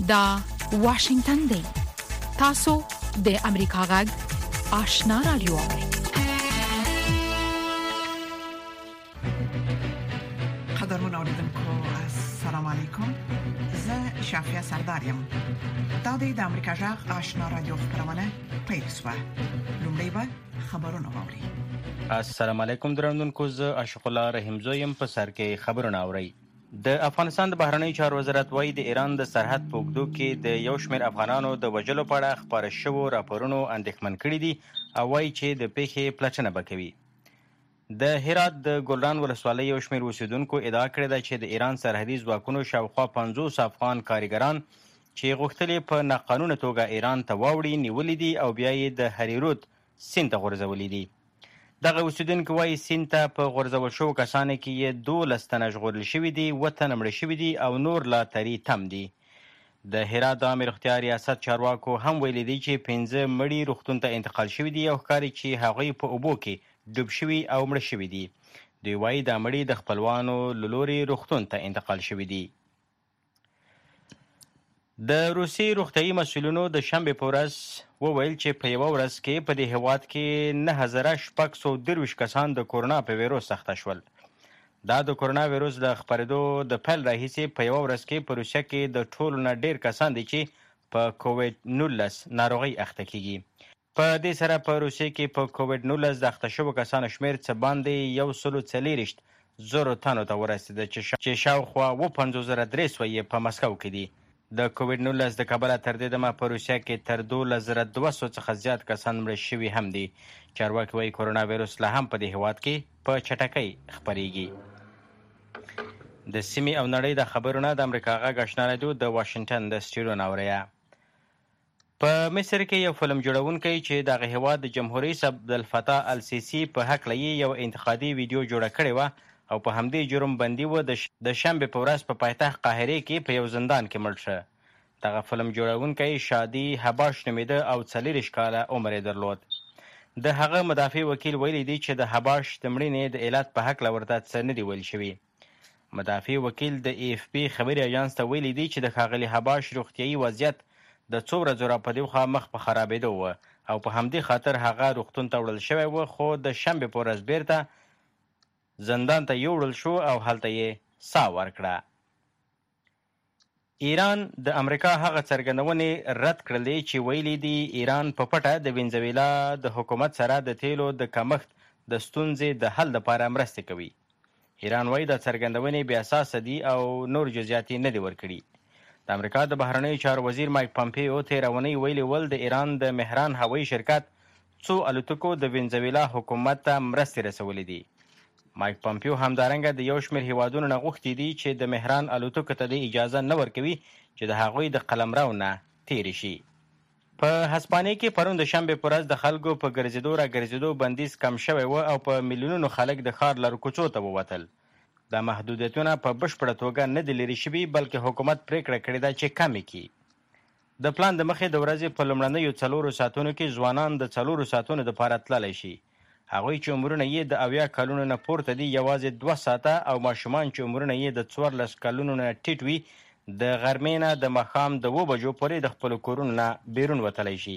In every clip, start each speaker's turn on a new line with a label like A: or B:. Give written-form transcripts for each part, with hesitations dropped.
A: دا واشنگتن دی. تاسو د امریکا غږ آشنا رادیو اورئ.
B: قدرمن اوریدونکو السلام علیکم. زه شافیا سردارم. دا د امریکا غږ آشنا رادیو خبرونه پیل شوه. لومړی به خبرونه واورئ.
C: السلام علیکم درنوونکو، زه عاشق الله رحیم زویم. په سر کې خبرونه اورئ. د افغانستان د بهرنیو چارو وزارت وايي د ایران د سرحد په اوږدو کې د یو شمېر افغانانو د وژلو په اړه خپاره شوو راپورونو اندېښمن کړي دي او وايي چې د پیښې پلټنه به کوي. د هرات د ګلران ولسوالۍ یو شمېر اوسیدونکو ادعا کړې ده چې د ایران سرحدي ځواکونو شاوخوا 50 افغان کارګران چې غوښتل په ناقانونه توګه ایران ته واوړي نیولي دي او بیا یې د هریرود سیند ته غورځولي دي. دغه اوسیدونکي وایي سیند ته په غورځول شوو کسانو کې یې 12 تنه ژغورل شوي دي، 7 تنه مړه شوي دي او نور لا تري تم دي. د هرات د عامې روغتیا ریاست چارواکو هم ویلي دي چې 15 مړي روغتون ته انتقال شوي دي او ښکاري چې هغوی په اوبو کې ډوب شوي او مړه شوي دي. دوی وایي دا مړي د خپلوانو له لوري روغتون ته انتقال شوي دي. د روسیې روغتیايي مسؤلینو د شنبې په ورځ وویل چې په یوه ورځ کې په دې هېواد کې 9623 کسان د کورونا په ویروس اخته شول. دا د کورونا ویروس د خپرېدو د پیل راهیسې په یوه ورځ کې په روسیه کې د ټولو نه ډېر کسان دي چې په کووډ 19 ناروغۍ اخته کیږي. په دې سره په روسیې کې په کووډ 19 د اخته شوو کسانو شمېر څه باندې 140,000 تنو ته ورسېده چې شاوخوا 55,300 یې په مسکو کې دي. د کووډ 19 د کبله تر دې دمه په روسیه کې تر 12,200 څخه زیات کسان مړه شوي هم دي. چارواکي وایي کورونا ویروس لا هم په دې هېواد کې په چټکۍ خپرېږي. د سیمې او نړۍ د خبرونه د امریکا غږ آشنا رادیو د واشنګټن د سټوډیو نه اورئ. په مصر کې یو فلم جوړونکی چې دغه هېواد د جمهور رئیس عبدالفتاح السیسي په هکله یې یو انتقادي ویډیو جوړه کړې وه او په همدې جرم بندي و، د شنبې په ورځ په پایتخت قاهرې کې په یو زندان کې مړ شه. دغه فلم جوړونکی شادي حباش نومیده او 40 کاله عمر یې درلود. د هغه مدافع وکیل ویلی دی چې د حباش د مړینې د علت په هکله ورته څه نه دي ویل شوي. مدافع وکیل د AFP خبري اژانس ته ویلی دی چې د ښاغلي حباش روغتیایي وضعیت د څو ورځو راپدېخوا مخ په خرابېدو و او په همدې خاطر هغه روغتون ته وړل شوی و، خو د شنبې په ورځ بیرته زندان ته یوړل شو او هلته یې ساه ورکړه. ایران د امریکا هغه څرګندونې رد کړلې چې ویلي دي ایران په پټه د وینزویلا د حکومت سره د تیلو د کمښت د ستونزې د حل لپاره مرستې کوي. ایران وایي دا څرګندونې بې اساسه دي او نور جزئیات یې نه دي ورکړي. د امریکا د بهرنیو چارو وزیر مایک پامپیو تېره اونۍ ویلي ول د ایران د مهران هوایي شرکت څو الوتکو د وینزویلا حکومت ته مرستې رسولې دي. مایک پامپیو همدارنګه د یو شمېر هیوادونو نه غوښتي دي چې د مهران الوتکو ته د اجازه نه ورکوي چې د هغوی د قلمرو نه تېرې شي. په هسپانیې کې پرون د شنبې په ورځ د خلکو په ګرځېدو راګرځېدو بندیز کم شوی و او په میلیونونو خلک د ښار لارو کوڅو ته ووتل. دا محدودیتونه په بشپړه توګه نه دي لرې شوي، بلکې حکومت پرېکړه کړې ده چې کمې کړي. د پلان د مخې د ورځې په لومړنیو 4 ساعتونو کې ځوانان د 4 ساعتونو دپاره تللی شي. هغوی چې عمرونه یې د 70 کلونو نه پورته دي یوازې 2 ساعته او ماشومان چې عمرونه یې د 14 کلونو نه ټیټ وي د غرمې نه د ماښام د 2 بجو پورې د خپلو کورونو نه بیرون وتلی شي.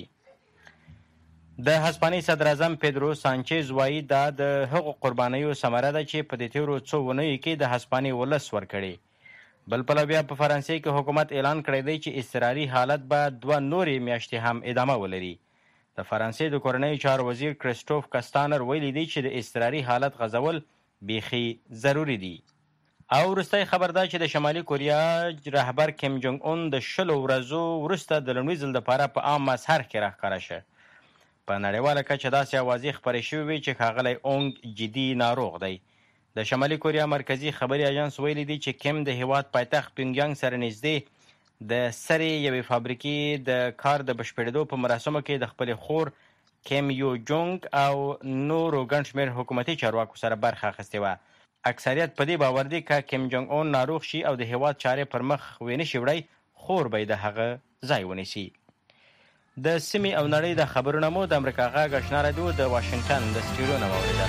C: د هسپانیې صدر اعظم پیدرو سانچز وایي دا د هغو قربانیو ثمره ده چې په دې تېرو څو اونیو کې د هسپانیې ولس ورکړي. بل پلو بیا په فرانسې کې حکومت اعلان کړی دی چې اضطراري حالت به 2 نورې میاشتې هم ادامه ولري. د فرانسې د کورنیو چارو وزیر کریسټوف کاستانر ویلی دی چې د اضطراري حالت غځول بیخي ضروري دي. او وروستی خبر دا چې د شمالي کوریا رهبر کیم جونګ اون د 20 ورځو وروسته د لومړي ځل دپاره په عام مظهر کې راښکاره شه. په نړیواله کچه داسې اوازې خپرې شوې وې چې ښاغلی اونګ جدي ناروغ دی. د شمالي کوریا مرکزي خبري اژانس ویلی دی چې کیم د هېواد پایتخت پیونګیانګ سره نږدې د سرې یوې فابریکې د کار د بشپړېدو په مراسمو کې د خپلې خور کیم یو جونګ او نورو ګڼ شمېر حکومتي چارواکو سره برخه اخیستې وه. اکثریت په دې باور دی که کیم جونګ اون ناروغ شي او د هېواد چارې پر مخ ونشي وړی، خور به یې د هغه ځای ونیسي. د سیمې او نړۍ د خبرونه مو د امریکا غږ آشنا رادیو د واشنګټن د سټوډیو نه واورېدل.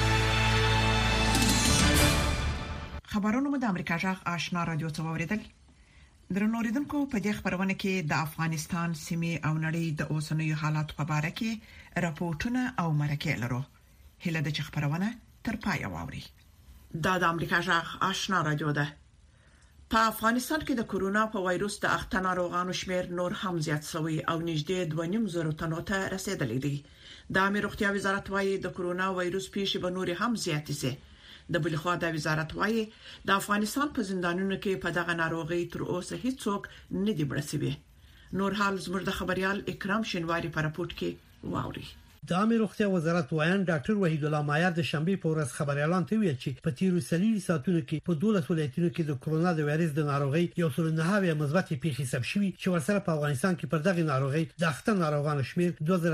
B: خبرونه مو د امریکا غږ آشنا رادیو څخه واوریدل. درنوریدونکو په دې خبرونه کې د افغانستان سیمې او نړۍ د اوسنیو حالات په اړه کې راپورټونه او مرکې لرو. هله د خبرونه تر پای واوري. د امریکا جغ آشنا رادیو ده. په افغانستان کې د کورونا په وایروس د اخته ناروغانو شمیر نور هم زیات شوی او نږدې 2.5 تنو ته رسیدلی دی. د امیر روغتیا وزارت وايي د کورونا وایروس پیښې به نور هم زیات شي. د بلخوا د وزارت وايي د افغانستان په زندانونو کې په دغه ناروغي تر اوسه هیڅوک نه دی برسوي. نور حال زموږ د خبريال اکرام شینواری په راپورټ کې واوري.
D: د امیر روغتیا وزارت وایي ډاکټر وحید الله مایار د شنبه په ورځ خبريالان ته ویل چې په تیرو سلیری ساتونو کې په 12 ولایتونو کې د کورونا د وایرس د ناروغي یو څل نه مثبت پیښې ثبت شوي چې ورسره په افغانستان کې پر دغه ناروغي د اخته ناروغانو شمیر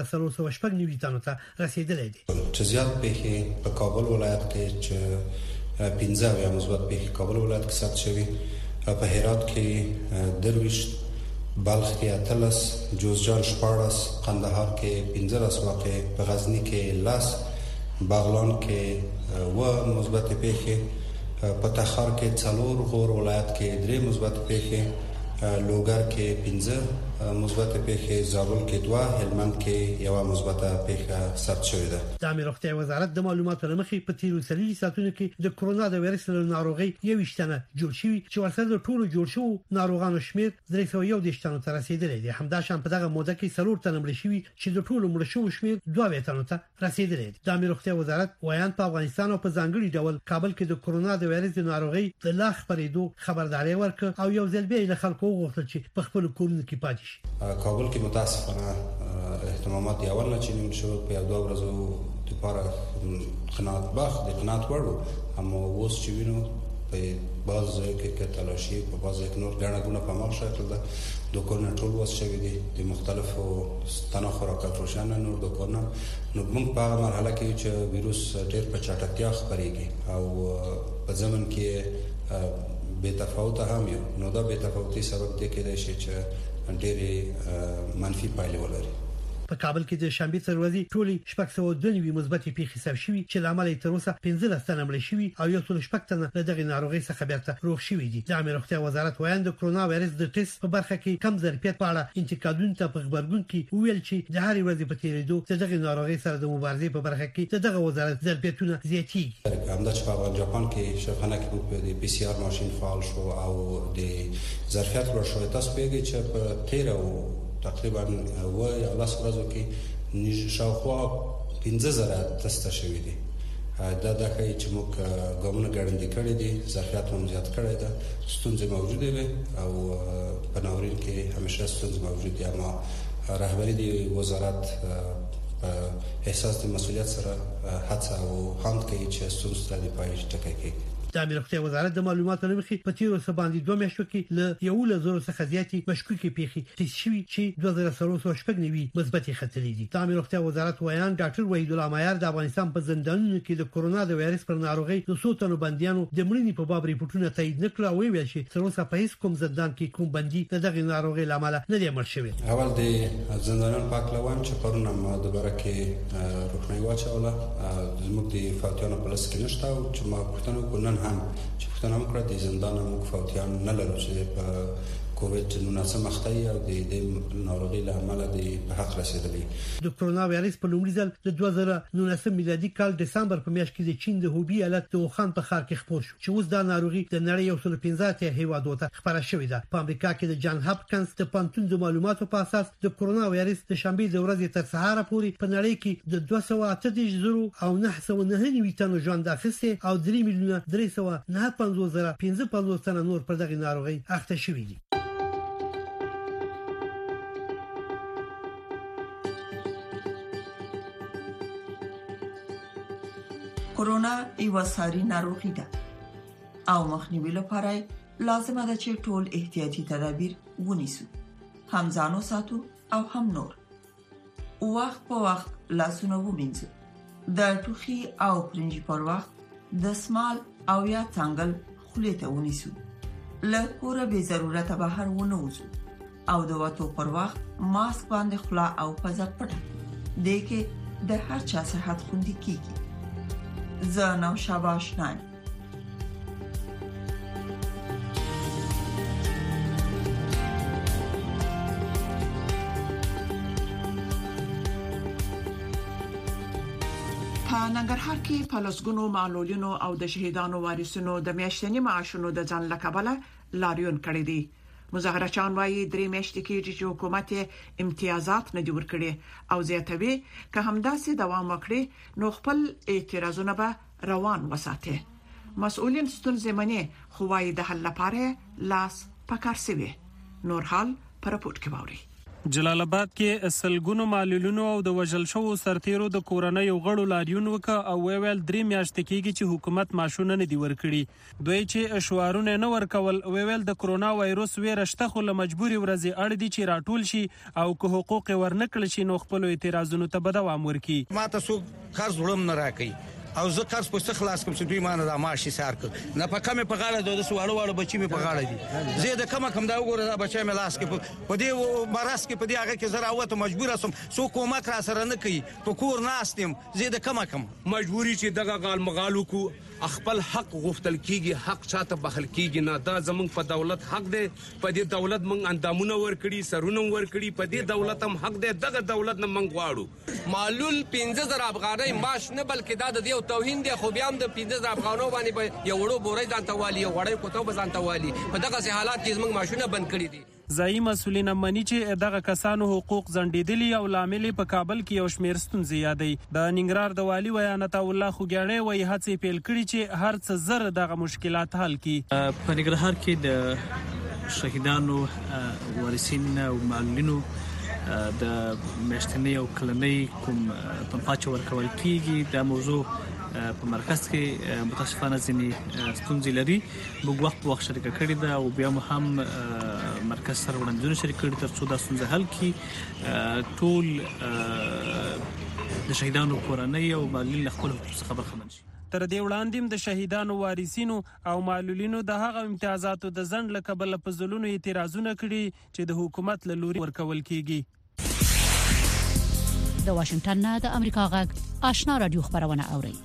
D: 2390 تنو ته رسیدلی دی.
E: چې زیات پیښې په کابل ولایت کې چې 15 مثبت پیښې کابل ولایت کې ثبت شوي، په هرات کې درویش، بلخ کې اتلس، جوزجان شپاړس، قندهار کې 15 واقع، په غزنی کې لاس، باغلان کې و مثبت پیښې، په تخار کې څلور، غور ولایت کې 3 مثبت پیښې، لوګر کې 15 مثبت پیښې، زابل کې 2، هلمند کې یو مثبت پیښه ثبت شوې ده.
D: د امیر روغتیا وزارت د معلوماتو لمخې په تیرو سلیری ساتونو کې د کورونا د وایرس ناروغي یو وشتنه جوړ شوی چې ورسره د ټولو جوړ شو ناروغانو شمیر 311 تنو ته رسیدلی دی. همداشان په دغه موده کې 3 تنه مړ شوي چې د ټولو مړ شوو شمیر 2 تنو ته رسیدلی دی. د امیر روغتیا وزارت وایي په افغانستان او په ځانګړي ډول کابل کې د کورونا د وایرس ناروغي د لا خبرېدو خبرداري ورکړه او یو ځل بیا له خلکو وغوښتل چې په خپل کورونو کې پاتې شي.
E: کابل کې متاسفانه اهتمامات دی اول نه چینم شو په یو دوه ورځو لپاره قناعت وړو، اما اوس چې وینو په بعض ځای کې تلاشي، په بعض ځای کې نور غاڼه غونه په مخ شکل ده. دوکانونه ټول وس شوی دي د مختلفو ستنه خوراکات روشانه نور دوکانونه. نو موږ په هغه مرحله کې چې ویروس ډېر په چټکتیا خپرېږي او په ځمن کې به تفاوت هم یو، نو دا به تفاوتي سبب دی کېدای شي چې ډېری منفي پایلې ولري.
D: په کابل کې د شنبه تر ورځې ټولي 692 مثبت پیښې ثبت شوي چې لامل یې تر اوسه 15 تنه مړ شوي او یو څل شپږ تنه له دغه ناروغي څخه بیرته روغ شوي دي. د امیر روغتیا وزارت وایي د کورونا وایرس د ټیسټ په برخه کې کم ظرفیت په اړه انتقادونه ته په خبرګون کې ویل چې د هر ورځې په تیریدو دغه ناروغي سره د مبارزې په برخه کې دغه وزارت ظرفیتونه زیاتېږي.
E: همدا چې په جاپان کې شفانه کې د پی سی آر ماشين فعال شو او د ظرفیت ور شو، تاسو پیږي چې په 13 تقریبا و یا لاس ورځو کې شاوخوا 15000 تست شوی دي. دا د کوي چې موږ ګامونه ګړندې کړې دي، ظرفیت هم زیات کړی ده، ستونزې موجوده وي او په ناورین کې همیشه ستونزې موجود دي، اما رهبری دی وزارت احساس د مسؤلیت سره هڅه او هاند کوي چې ستونزې ته پای ټکی کړي.
D: د امیر روغتیا وزارت د معلوماتو لمخې په تیرو سباندې 2 میاشتو کې له 11,000 څخه زیاتې مشکوکې پیښې تشخیص شوي چې 2390 مثبت ختلې دي. د امیر روغتیا وزارت وایي ډاکټر وحید الله مایار د افغانستان په زندانونو کې د کورونا د وایرس پر ناروغي د 100 تنو بندیانو د مړینې په باب ریپورتونه تایید نکړه او ویل چې تر اوسه په هیڅ کوم زندان کې کوم بندي دغه ناروغي لامل نه دی مړ شوی.
E: اول د زندانونو پاکلوان چې پرونه ما د برکه روښنايي واچوله زموږ د فاتحانو په لس کې نشته او چې ما پښتنو کو نن هم چې پښتنه موږ د زندان موږ فوتیان نه لرو چې په کووډ 19 مخته او د ناروغي له امله د حق رسیدلی.
D: د کورونا وایرس په لومړي ځل د 2019 میلادي کال دسمبر په میاشت کې د چین د هوبي ایالت د وخان په ښار کې خپور شو چې اوس دا ناروغي د نړۍ یو څل 15 هیوادو ته خپره شوې ده. په امریکا کې د جان هاپکینز د پانتون د معلوماتو په اساس د کورونا وایرس د شنبه د ورځې تر سهار پورې په نړۍ کې د 238,000 او 999 تنو ژوند اخیسته او 3,395,550 تنه نور پر دغه ناروغي اخته شوي دي.
F: کورونا یو ساري ناروغي ده او مخنیوي لپاره لازمه ده چې ټول احتیاطي تدابیر ونیسو، هم ځانو ساتو او هم نور. وخت په وخت لاسونه ومینځو، د ټوخي او پرنجي پر وخت د سمال او یا څنګل خولې ته ونیسو، له کوره به ضرورت بهر ونه وځو او د وټو پر وخت ماسک باندې خلا او پزه پټه دې کې د هر چا صحت خوندي کیږي. زه نو شاباش نایم.
B: په ننګرهار کې په لسګونو معلولینو او د شهیدانو وارثینو د میاشتني معاشونو د ځان لکبله لاریون کړی دی. مظاهرچیان وايي درې میاشتې کې چې حکومت امتیازات نه دی ورکړي او زیاتوي که همداسې دوام وکړي نو خپل اعتراضونه به روان وساتي. مسؤلین ستونزې مني خو وايي د حل لپاره لاس پکار سوي. نور حال پر راپورټ کې ووري.
G: جلال آباد کې سلګونو معلولینو او د وژل شوو سرتیرو د کورنۍ غړو لاریون وکړ او ویل درې میاشتې کېږي چې حکومت معاشونه نه دی ورکړي. دوی چې شعارونه نه ورکول ویل د کرونا وایروس ویره شته خو له مجبوري ورځې اړ دي چې راټول شي او که حقوق ورنکړل شي نو خپل اعتراضونو ته به دوام ورکړي.
H: ما ته څوک قرض وړم نه راکړي او زه قرض په څه خلاص کوم چې دوی مانه د معاشي سار کړ نه په کمه په غاړه د سوالو بچی مې په غاړه دي. زه د کم دا وګوره دا بچی مې لاس کې په دې مراس کې په دې هغه کې زرا وته مجبور اسم سو حکومت را سره نه کوي په کور ناستم. زه د کم
I: مجبوری چې دغه غال مغالو کو خپل حق غوښتل کیږي. حق چاته بخل کیږي نه. دا زمونږ په دولت حق دی. په دې دولت مونږ اندامونه ورکړي سرونه ورکړي. په دې دولت هم حق دی. دغه دولت نه مونږ غواړو.
J: معلول 15000 افغانۍ معاش نه بلکې دا د یو توهین دی. خو بیا هم د 15000 افغانو باندې به یو وړو بورې ځانته والی یو وړې کوټو به ځانته والی. په دغه حالات کې زمونږ معاشونه بند کړي دي.
G: ځایي مسؤلین مني چې دغه کسانو حقوق ځنډېدلي او لامل په کابل کې یو شمېر ستونزې یادوي. د ننګرهار د والي ویانت الله خوګیاڼی وایي هڅې پیل کړي چې هر څه زر دغه مشکلات حل کړي.
K: په ننګرهار کې د شهیدانو وارثین او معلولینو د میاشتنۍ او کلنۍ کوم پنپاچ ورکول کیږي دا موضوع په مرکز کې متاسفانه ځینې ستونزې لري. موږ وخت شریک کړی دا او بیا هم مرکز سره وړاندیزونه شریک کړي ترڅو دا ستونزه حل کړي. ټول د شهیدانو کورنۍ او معلولین خپل حقوق خبر شي.
G: تر دې وړاندې د شهیدانو وارثینو او معلولینو د هغه امتیازاتو د ځنډ له کبله په ځلونو اعتراضونه کړي چې د حکومت له لوري ورکول کیږي.
A: د واشنگټن نه د امریکا غږ آشنا رادیو خبرونه اوري.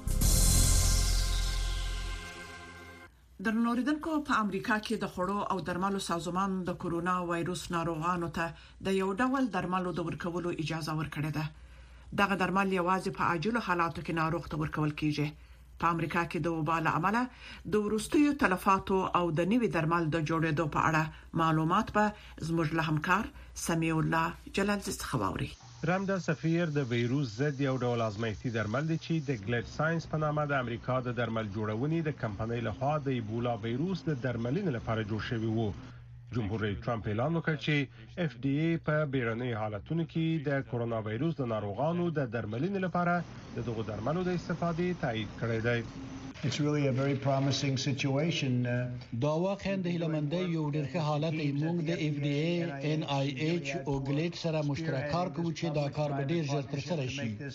B: د نوریدونکو په امریکا کې د خړو او درملو سازمان د کرونا وایروس ناروغانو ته د یو ډول درملو د ورکولو اجازه ورکړه ده. دغه درمل یوازې په عاجل حالاتو کې ناروغ ته ورکول کیږي. په امریکا کې د وبا له امله د وروستیو تلفاتو او د نوي درمل د جوړېدو په اړه معلومات به زموږ له همکار سمیع الله جلال څخه واوري.
L: رمداسفیر د ویروس ضد یو ډول ازمایښتي درمل دی چې د ګلیډ ساينس په نامه د امریکا د درمل جوړونې د کمپنۍ لخوا د ایبولا ویروس د درملنې لپاره جوړ شوی وو. جمهور رئیس ټرمپ اعلان وکړ چې FDA په بیړنۍ حالتونو کې د کرونا ویروس د ناروغانو د درملنې لپاره د دغو درملو د استفادې تایید کړی دی.
M: It's really a very promising situation.
N: دا واقعا د هیلمندۍ یو ډېر ښه حالت دی. موږ د FDA, NIH او ګلیډ سره مشترک کار کوو چې دا کار به ډېر ژر ترسره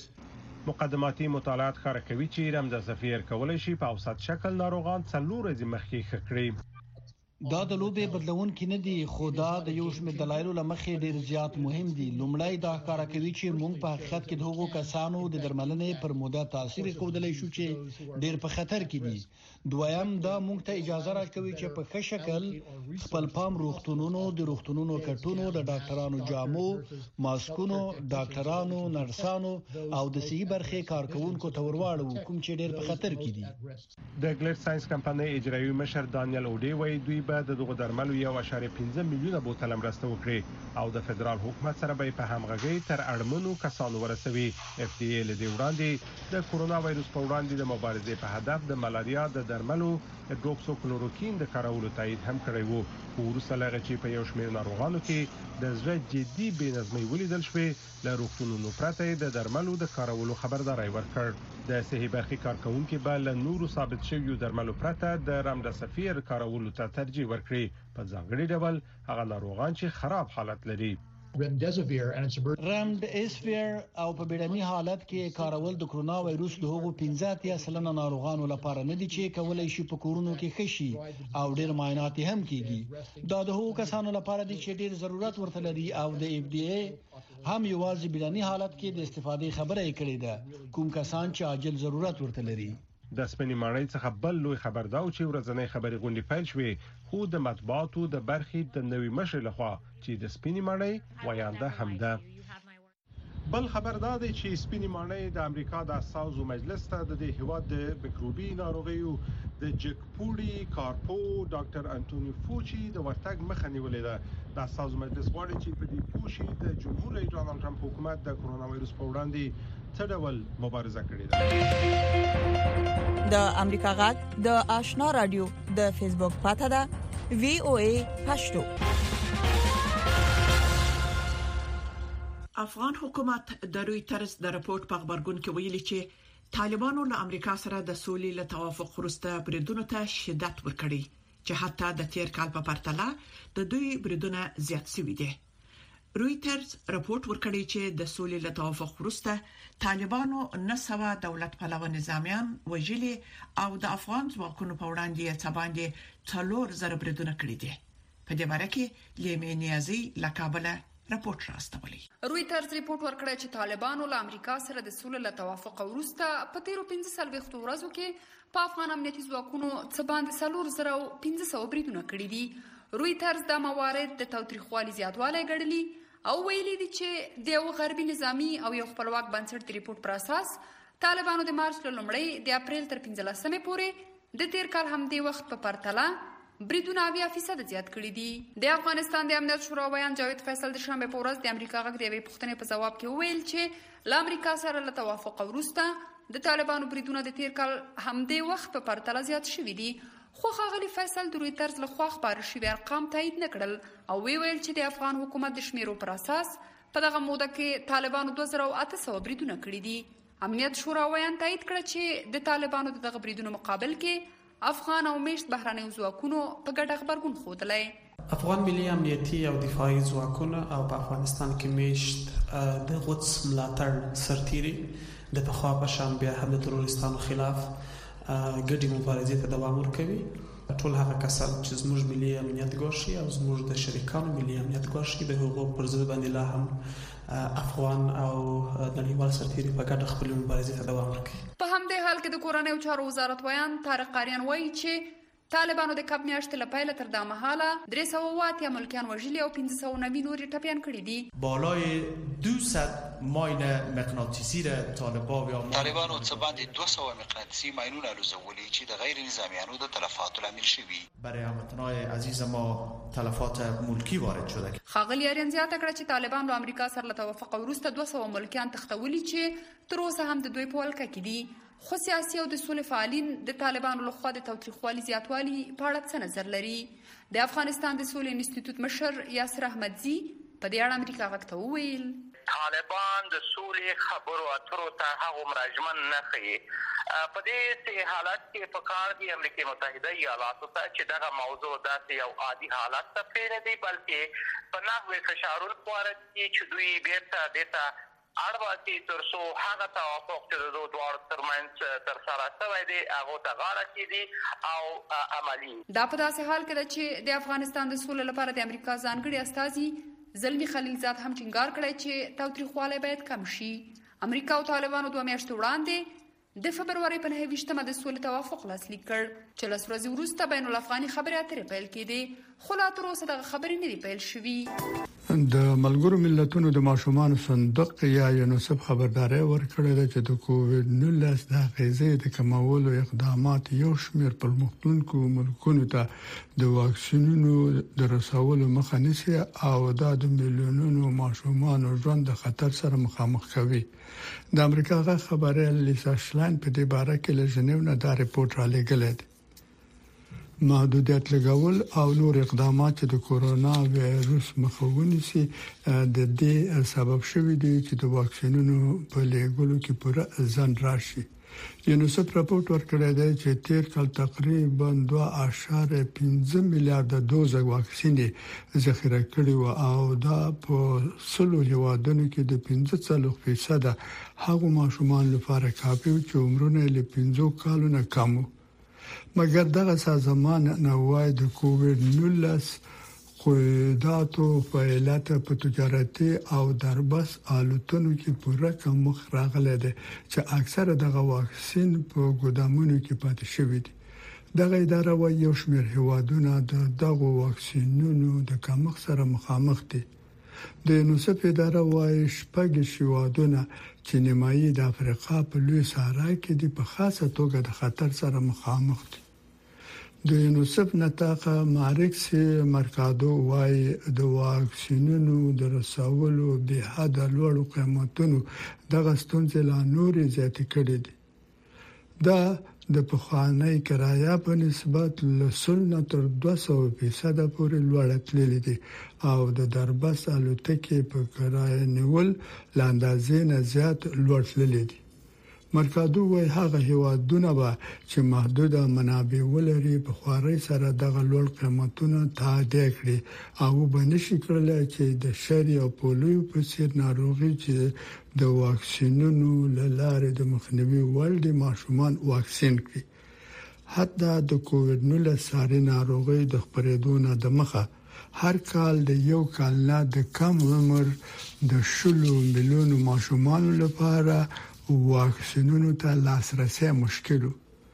N: شي.
L: مقدماتي مطالعات ښکاره کوي چې رمداسفیر کولی شي په اوسط شکل ناروغان 4 ورځې مخکې ښه کړي.
N: دا د لوبې بدلونکي نه دي خو دا د یو شمېر دلایلو له مخې ډېر زیات مهم دي. لومړی دا ښکاره کوي چې موږ په حقیقت کې د هغو کسانو د درملنې پر موده تاثیر ښودلی شو چې ډېر په خطر کې دي. دویم دا موږ ته اجازه راکوي چې په ښه شکل خپل پام روغتونونو د روغتونونو کټونو د ډاکټرانو جامو ماسکونو ډاکټرانو نرسانو او د صحي برخې کارکونکو ته ورواړو کوم چې ډېر په خطر کې دي.
L: د ګلیډ ساينس کمپنۍ اجرایي مشر دانیل اوډي وایي دوی به د دغو درملو 1.5 میلیونه بوتل مرسته وکړي او د فدرال حکومت سره به په همغږي تر اړمنو کسانو ورسوي. FDA له دې وړاندې د کرونا وایروس په وړاندې د مبارزې په هدف د ملاریا د درملو هایدروکسیکلوروکین د کارولو تایید هم کړی وو. وروسته له هغه چې په یو شمېر ناروغانو کې د زړه جدي بېنظمۍ ولیدل شوې له روغتونونو پرته د درملو د کارولو خبرداری ورکړ. د صحي برخې کارکونکي به له نورو ثابت شویو درملو پرته د رمداسفیر کارولو ته ترجیح ورکړي په ځانګړي ډول هغه ناروغان چې خراب حالت لري.
N: رمداسفیر او په بیړني حالت کې کارول د کرونا وایروس د هغو 15% ناروغانو لپاره نه دي چې کولای شي په کورونو کې خشي او ډېر معاینات هم کیږي. دا د هغو کسانو لپاره دي چې ډېر ضرورت ورته لري او د FDA هم یوازې بیړني حالت کې د استفادې خبره یې کړې ده. کوم کسان چې عاجل ضرورت ورته لري.
L: د سپینې ماڼۍ څخه بل لوی خبر دا چې ورځنۍ خبري غونډې پیل شوې خو د مطبوعاتو د برخې د نوي مشر لخوا چې د سپینې ماڼۍ ویانده هم ده. بل خبر دا دی چې سپینې ماڼۍ د امریکا د اساسو مجلس ته د هیواد د میکروبي ناروغیو د جګپوړي کارپو ډاکټر انټونی فوچي د ورتګ مخه نیولې ده. د اساسو مجلس غواړي چې په دې پوښي د جمهور رئیس ډونالد ټرمپ حکومت د کرونا وایرس په وړاندې څه ډول مبارزه کړې ده.
F: د امریکا غږ د آشنا رادیو د فیسبوک پاڼه ده VOA پښتو.
B: افغان حکومت د رويټرز د راپورټ په خبرګون کې ویلي چې طالبانو له امریکا سره د سولې له توافق وروسته بریدونو ته شدت ورکړي چې حتی د تیر کال په پرتله د دوی بریدونه زیات شوي دي. رويټرز راپورټ ورکړي چې د سولې له توافق وروسته طالبانو 900 دولت پلوه نظامیان وژلي او د افغان ځواکونو په وړاندې څه باندې 4 بریدونه کړي دي. په دې باره کې لیمې نیازي له کابل راپورټ راستولی.
O: رويټرز ریپورت ورکړی چې طالبانو له امریکا سره د سولې له توافق وروسته په تیرو 15 ورځو کې په افغان امنیتي ځواکونو څه باندې 4500 بریدونه کړي دي. رويټرز د موارد د تاوتریخوالي زیاتوالی ګڼلي او ویلي دي چې د یو غربي نظامی او یو خپلواک بنسټ د ریپورت پر اساس طالبانو د مارچ له لومړۍ د اپریل تر 15مې پورې د تیر کال همدې وخت په پرتله بریدونه 80% زیات کړي دي. د افغانستان د امنیت شورا ویان جاوید فیصل د شنبه په ورځ د امریکا غږ د یوې پوښتنې په ځواب کې ویل چې له امریکا سره له توافق وروسته د طالبانو بریدونه د تیر کال همدې وخت په پرتله زیات شوي دي. خو ښاغلي فیصل د رويټرز له خوا خبر شوی ارقام تایید نکړل او ویل چې د افغان حکومت د شمیرو پر اساس په دغه موده کې طالبانو 2800 بریدونه کړي دي. امنیت شورا ویان تایید کړ چې د طالبانو دغه بریدونو مقابل کې افغان او میشت بهراني ځواکونو په ګډه خبرګون خوده.
P: افغان ملي امنیتي او دفاعي ځواکونه او په افغانستان کې میشت د قدس ملاتړ سرتیري د پخوا په شان بیا هم د تروریستانو خلاف ګډي مبارزې ته دوام ورکوي. ټول هغه کسان چې زموږ ملي امنیت ګواښي او زموږ د شریکانو ملي امنیت ګواښي د هغو پر ضد باندې لا هم افغان او نړیوال سرتیري په ګډه خپل مبارزې ته دوام ورکوي.
O: په همدې حال کې د کورنیو چارو وزارت ویان طارق قاریان وایي چې طالبانو د کب میاشتې له پیله تر دا مهاله 380 ملکیان وژلي او 590 نور ټپیان کړي دي.
Q: بالای 200 ماین مغناطیسی را طالبانو څه باندې 200 مغناطیسی ماینونه لوزولي چې د غیر نظامیانو د تلفاتو لامل شوي. برای هموطنان عزیز ما تلفات ملکی وارد شده.
O: ښاغلي اریان زیاته کړه چې طالبان له امریکا سره له توافق وروسته 200 ملکیان تختولي چې تر اوسه هم د دوی په ولکه کې دي. خو سیاسي او د سولې فعالین د طالبانو لخوا د تاوتریخوالي زیاتوالي په اړه څه نظر لري. د افغانستان د سولې انسټیټیوټ مشر یاسر احمدزي په دې اړه امریکا غږ ته وویل
R: طالبان د سولې خبرو اترو ته هغه مراجمن نه کوي. په دې حالت کې په کار دی امریکا متحده ایالاتو ته چې دغه موضوع داسې یو عادي حالت ته پرې نه دی بلکې په نحوه فشارول وارد کی چې دوی بیرته دته اړواتي ترڅو هغه توافق چې د دوه ترمنځ تر سره شوی دی هغه ته غاړه کیدي او عملی.
O: دا په داسې حال کې چې د افغانستان د سولې لپاره د امریکا ځانګړي استازي زلمی خلیلزاد هم ټینګار کړی چې تاوتریخوالی باید کم شي. امریکا او طالبانو 2 میاشتې وړاندې د فبروري په 29مه د سولې توافق لاسلیک کړ چې لس ورځې وروسته بین الافغاني خبرې اترې پیل کېدې خو لا تر اوسه دغه خبرې نه دي پیل شوي.
S: د ملګرو ملتونو د ماشومان صندوق یا یونیسف خبرداري ورکړه چې د کووډ 19 د غیزې د کمولو اقدامات یو شمېر پرمختلونکو ملکونو ته د واکسینونو د رسولو مخه نیسي او د میلیونونو ماشومان ژوند د خطر سره مخامخ کوي. د امریکا غږ خبره لیسا شلاین په دې باره کې له ژنیو نه دا ریپورت را لګلې. محدودیت لګول او نور اقدامات چې د کورونا وایرس مخاوني سي د دې سبب شوي دي چې د واکسینونو په لګولو کې پوره ځان راشي. یونیسف راپورټ ورکړی دی چې تیر کال تقریبا 2.5 میلیارډ دوزه واکسین ذخیره کړي و او دا په سلو هیوادونو کې د 15% هغو ماشومان لپاره کافي و چې عمرونه له 15 کالو نه کم و. مګر دغه سازمان نوای د کووډ 19 قیداتو فعالیت په تجارتي او دربس آلوتونو کې پوره کم مخ راغله ده چې اکثره دغه واکسین په ګودامونو کې پاتې شوی دي. دغه اداره وايي یو شمېر هیوادونه دغه واکسینونو د کمښت سره مخامخ دي. د یونیسف اداره وايي شپږ هیوادونه چې نیمایي د افریقا په لوی صحرا کې دي په خاصه توګه د خطر سره مخامخ دي. د یونیسف نتاقه مارکس مرکادو وايي د واکسینونو د رسولو به حد لوړ قیمتونو د غستونځ لا نورې زیاتې کړې دي. دا د پخوانی کرایه په نسبت له 100 تر 200% پورې لوړه تللې دي او د دربس الوتکې په کرایه نیول لاندازې نه زیات لوړ تللې دي. مرکادو وايي هغه هیوادونه به چې محدوده منابع ولري په خواري سره دغه لوړ قیمتونه تعهد کړي او به نشي کولای چې د شری او پولیو په څیر ناروغي چې د واکسینونو لاره د مخنیوي وړ د ماشومان واکسین کړي. حتی د کووډ 19 ساري ناروغي د خپرېدو نه د مخه هر کال د یو کال نه د کم عمر د 10 میلیون ماشومان لپاره واکسینونو ته لاسرسي مشکل.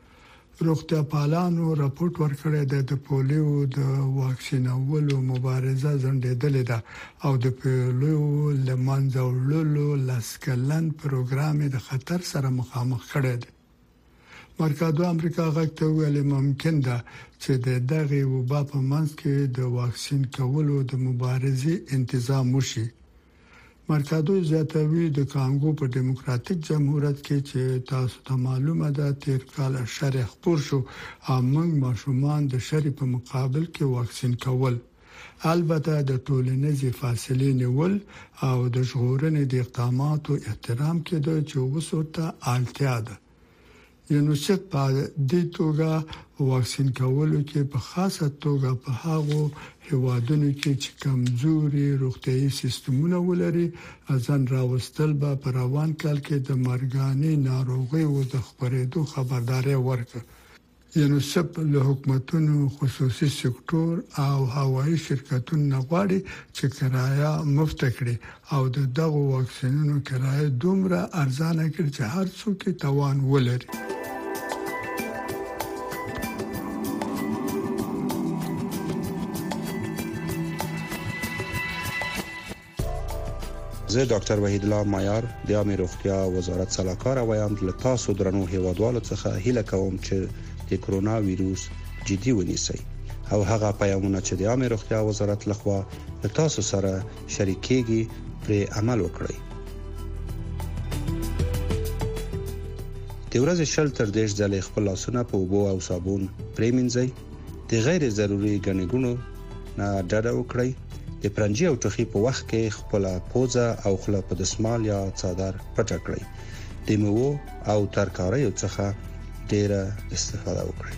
S: روغتیا پالانو راپورټ ورکړی د پولیو د واکسینولو مبارزه ځنډېدلې ده او د پولیو لمنځه وړلو لاسکلن پروګرام د خطر سره مخامخ کړی دی. مرکادو امریکا غږ ته ویل ممکن ده چې دغه وبا په منځ کې د واکسین کولو د مبارزې تنظیم وشي. مرکادو زیاتوي د کانګو په دیموکراتیک جمهوریت کې چې تاسو ته معلومه ده تیر کال شرح خپور شو او موږ ماشومان د شری په مقابل کې واکسین کول. البته د ټولنیزې فاصلې نیول او د ژغورنې د اقداماتو احترام کېده چې وسوته اړتیا ده. یونیسف په دې توګه واکسین کولو کې په خاصه توګه په هغو هیوادونو کې چې کمزوري روغتيایي سیستمونه ولري ځان راوستل به په روان کال کې د مرګاني ناروغي او د خبرېدو خبرداري ورکړي. یونیسف له حکومتونو خصوصي سکتور او هوایي شرکتونو غواړي چې کرایه مفت کړي او دغه واکسینونو کرایه دومره ارزانه کړي چې هر څوک توان ولري.
E: زه ډاکټر وحید الله معیار د عامه روغتیا وزارت سلاکار وایم له تاسو درنو هیوادوالو څخه هیله کوم چې د کرونا وایروس جدي ونیسئ او هغه پیغامونه چې د عامه روغتیا وزارت لخوا له تاسو سره شریکېږي پر عمل وکړئ. د ورځې شل تر 10 ځلې خپل لاسونه په اوبو او صابون پریمنځئ. د غیر ضروري ګڼګونو نه ډډه وکړئ. د پرنجي او ټوخي په وخت کې خپل پوزه او خله په دسمال یا څادر پټ کړئ. د میوو او ترکاریو څخه ډیره استفاده وکړئ.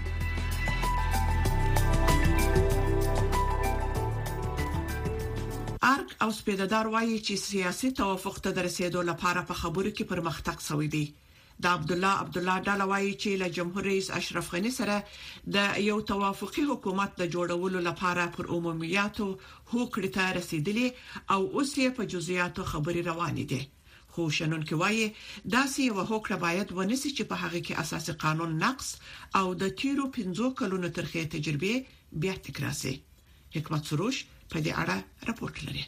B: ارک او سپیددار وایي چې سیاسي توافق ته رسیدو لپاره په خبرو کې پرمختګ شوی دی. د عبد الله ډالوای چې له جمهور رئیس اشرف غنی سره د یو توافقي حکومت د جوړولو لپاره پر عمومیاتو هوکړه ته رسیدلی او اوس یې په جزئیاتو خبري روانې دي. خو شنونکو وایي داسې یو هوکړه باید ونیسي چې په هغه کې اساسي قانون نقص او د تیرو 15 کلونو ترخه تجربه بیا تکرار شي. حکمت سروش په دې اړه راپورټ لري.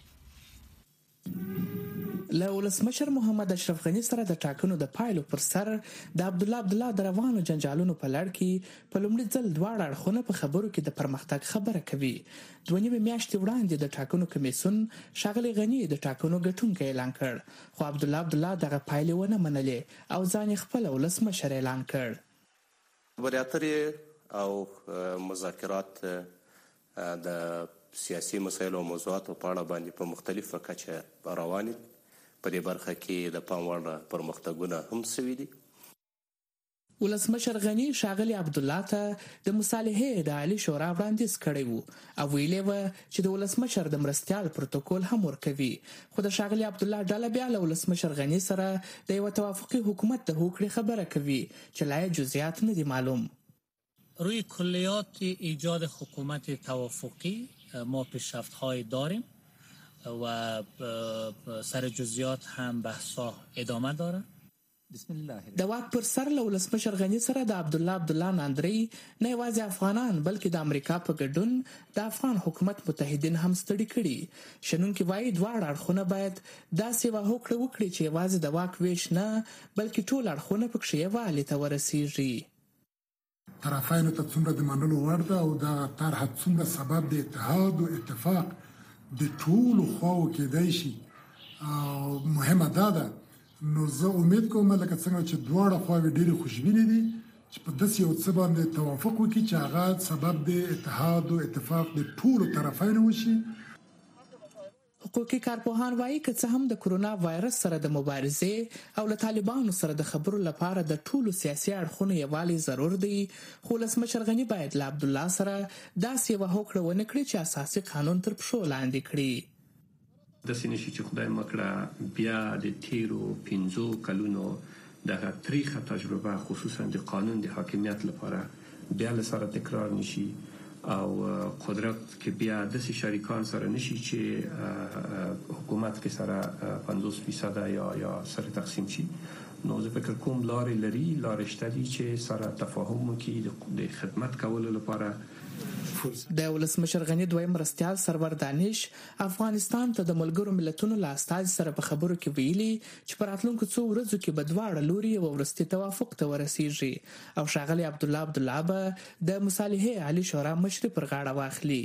T: له ولسمشر محمد اشرف غنی سره د ټاکنو د پایلو پر سر د عبد الله د روانو جنجالونو په لړ کې په لومړي ځل دواړه اړخونه په خبرو کې د پرمختګ خبره کوي. 2 میاشتې وړاندې د ټاکنو کمیسیون شاغلي غنی د ټاکنو ګټونکي اعلان کړ، خو عبد الله دغه پایلې ونه منلې او ځان خپل ولسمشر اعلان کړ.
U: خبرياتري او مذاکرات د سیاسي مسایلو او موضوعاتو په اړه باندې په مختلفو کچه روان دي. په دې برخه کې د پام وړ پرمختګونه هم شوي دي.
T: ولسمشر غنی شاغلي عبد الله ته د مصالحې د عالی شورا وړاندیز کړی وو او ویلي و چې د ولسمشر د مرستيال پروتوکول هم ورکوي، خو د شاغلي عبد الله ډله بیا له ولسمشر غنی سره د یو توافقي حکومت د هوکړې خبره کوي چې لا جزئیات نه دي معلوم.
K: روی کلیات ایجاد حکومت توافقی ما پیشرفت‌های داریم و سر جزئیات هم بحث‌ها ادامه داره.
T: د واک پر سر له ولسمشر غني سره د عبدالله ناندري نه یوازې افغانان بلکې د امریکا په ګډون د افغان حکومت متحدین هم ستړي کړي. شنونکي وایي دواړه اړخونه باید داسې یوه هوکړه وکړي چې یوازې د واک ویش نه بلکې ټول اړخونه پکښې یووالي ته ورسیږي.
C: طرفینو ته څومره د منلو وړ ده او دا طرحه څومره سبب د اتحاد او اتفاق د ټولو خواو کېدای شي او مهمه ده. نو زه امید کوم لکه څنګه چې دواړه خواوې ډېرې خوشبینې دي چې په داسې یو څه باندې توافق وکړي چې هغه سبب د اتحاد او اتفاق د ټولو طرفینو وشي.
T: حقوقي کارپوهان وایي که څه هم د کرونا وایرس سره د مبارزې او له طالبانو سره د خبرو لپاره د ټولو سیاسي اړخونو یووالی ضرور دی، خو ولسمشر غني باید له عبدالله سره داسې یوه هوکړه ونه کړي چې اساسي قانون تر پښو لاندې کړي.
V: داسې نشي چې خدای مکړه بیا د تیرو 15 کلونو دغه تاریخي تجربه خصوصا د قانون د حاکمیت لپاره بیا له سره تکرار نشي او قدرت کې بیا داسې شریکان سره نشي چې حکومت کې سره 50% یا سره تقسیم شي. نو زه فکر کوم لارې لري لارې شته دي چې سره تفاهم وکړي د خدمت کولو لپاره.
T: د ولسمشر غني دویم مرستیال سرور دانش افغانستان ته د ملګرو ملتونو له استازي سره په خبرو کې ویلي چې په راتلونکو څو ورځو کې به دواړه لوري یو وروستي توافق ته ورسیږي او ښاغلی عبدالله به د مصالحې عالي شورا مشري پر غاړه واخلي.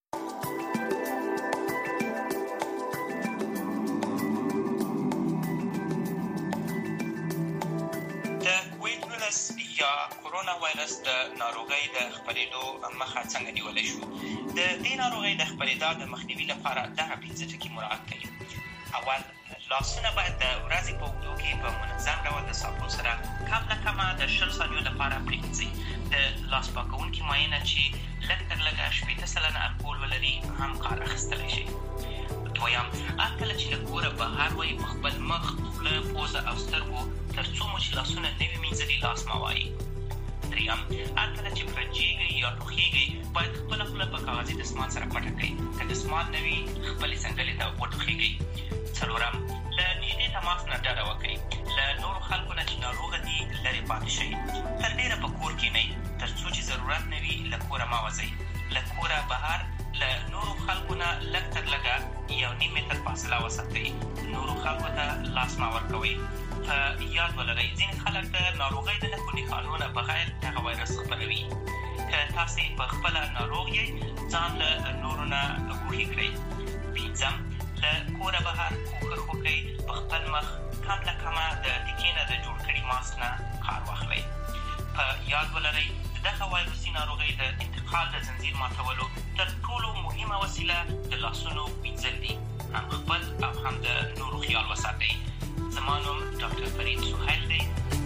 W: کرونا وایرس د ناروغۍ د خپرېدو مخه څنګه نیولی شو؟ د دې ناروغۍ د خپرېدا د مخنیوي لپاره دغه 5 ټکي مراعات کړئ. اول، لاسونه باید د ورځې په اوږدو کې په منظم ډول د صابون سره کم له کمه د 20 ثانیو لپاره پرېمنځئ. د لاس پاکونکي مایع چې لږ تر لږه 80% الکول ولري هم کار اخیستلی شي. دویم، هر کله چې له کوره بهر وئ په خپل مخ، خوله، پوزه او سترګو تر څو مو چې لاسونه نه وي مینځلي لاس مه وایئ. دریم، هر کله چې پرنجېږئ یا ټوخېږئ باید خپله خوله په کاغذي دستمال سره پټه کړئ. که دستمال نه وي خپلې څنګلې ته وټوخېږئ. څلورم، له نږدې تماس نه ډډه وکړئ. له نورو خلکو نه چې ناروغه دي لرې پاتې شئ. تر ډېره په کور کښېنئ تر څو چې ضرورت نه وي له کوره مه وځئ. له کوره بهر له نورو خلکو نه لږ تر لږه 1.5 متر فاصله وساتئ. نورو خلکو ته لاس مه ورکوئ. په یاد ولرئ ځینې خلک د ناروغۍ د نښو نښانو نه بغیر دغه وایرس خپروي. که تاسې په خپله ناروغ یې ځان له نورو نه ګوښې کړئ. 5م، له کوره بهر کوښښ وکړئ په خپل مخ کم له کمه د تکې نه د جوړ کړي ماسک نه کار واخلئ. په یاد ولرئ د دغه وایرسي ناروغۍ د انتقال د زنځیر ماتولو تر ټولو مهمه وسیله د لاسونو وینځل دي. هم خپل او هم د نورو خیال وساتئ. زما نوم ډاکټر فرید سهیل دی.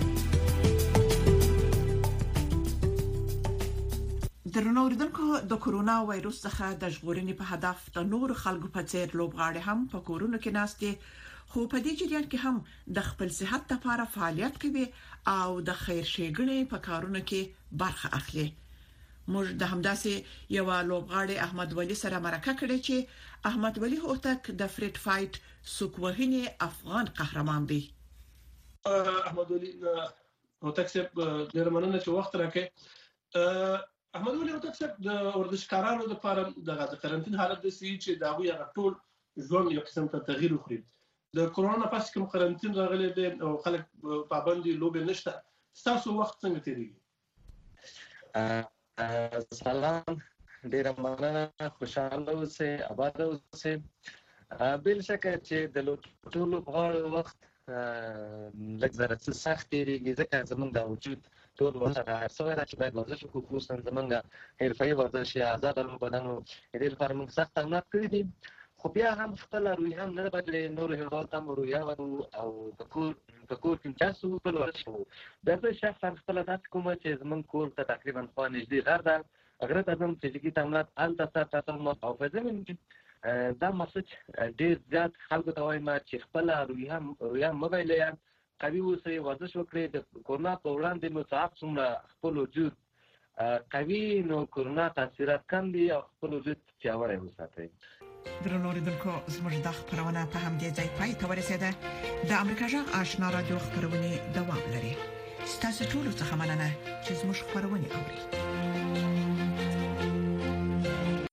B: درنو اوریدونکو، د کرونا وایرس څخه د ژغورنې په هدف د نور خلکو په څیر لوبغاړي هم په کورونو کې ناستي، خو په دې جریان کې هم د خپل صحت لپاره فعالیت کوي او د خیر ښېګڼې په کارونو کې برخه اخلي. موږ د همداسې یو لوبغاړي احمد ولی سره مرکه کړې چې احمد ولی هوتک د فریډ فایټ سوک وهنې افغان قهرمان دی.
X: احمد ولی هوتک صاحب ډېر مننه چې وخت راکړې. احمد ولی هوتک صاحب د ورزشکارانو لپاره د قرنټین حالت د سي چې دا وی ټول ژوند یو قسم ته تغییر وکړي. د کرونا پس کوم قرنټین راغلی دی او خلک پابندي لوبې نشته. تاسو وخت څنګه تیریږي؟
Y: سلام، ډیره مننه، خوشاله اوسئ، آباد اوسئ. بل شکه چې د ټولو په وخت لږ زره څه سخت تیریږي ځکه زموږ د وجود ټول ورسره هر څه چې باید ورزش وکړو، خصوصا زموږ حرفه‌ایي ورزش یا آزاده لوبډلو دې لپاره موږ سخت تمرینات کړي دي. خو بیا هم خپله روحیه هم نه بدلې، نورو هېوادو ته هم روحیه ورو او په کور کې چاسو خپل ورزش کوو. بیا زه شخصا خپله داسې کومه چې زموږ کور ته تقریبا خوا نږدې غر ده، غره ته ځم فزیکي تمرینات هلته سر ټاټم او په ضمن کې دا مسج ډېر زیات خلکو ته وایم چې خپله روحیه مه بایلئ، قوي اوسئ، ورزش وکړئ. د کرونا په وړاندې مو چې څومره خپل وجود قوي نو کرونا تاثیرات کم دي او خپل وجود پیاوړی وساتئ.
B: درنو اوریدونکو زموږ د خبرونه په همدې ځای پای ته ورسیده. د امریکا جغ آشنا رادیو خبرونه دوام لري. ستاسو ټول څه مننه چې زموږ خبرونه اوري.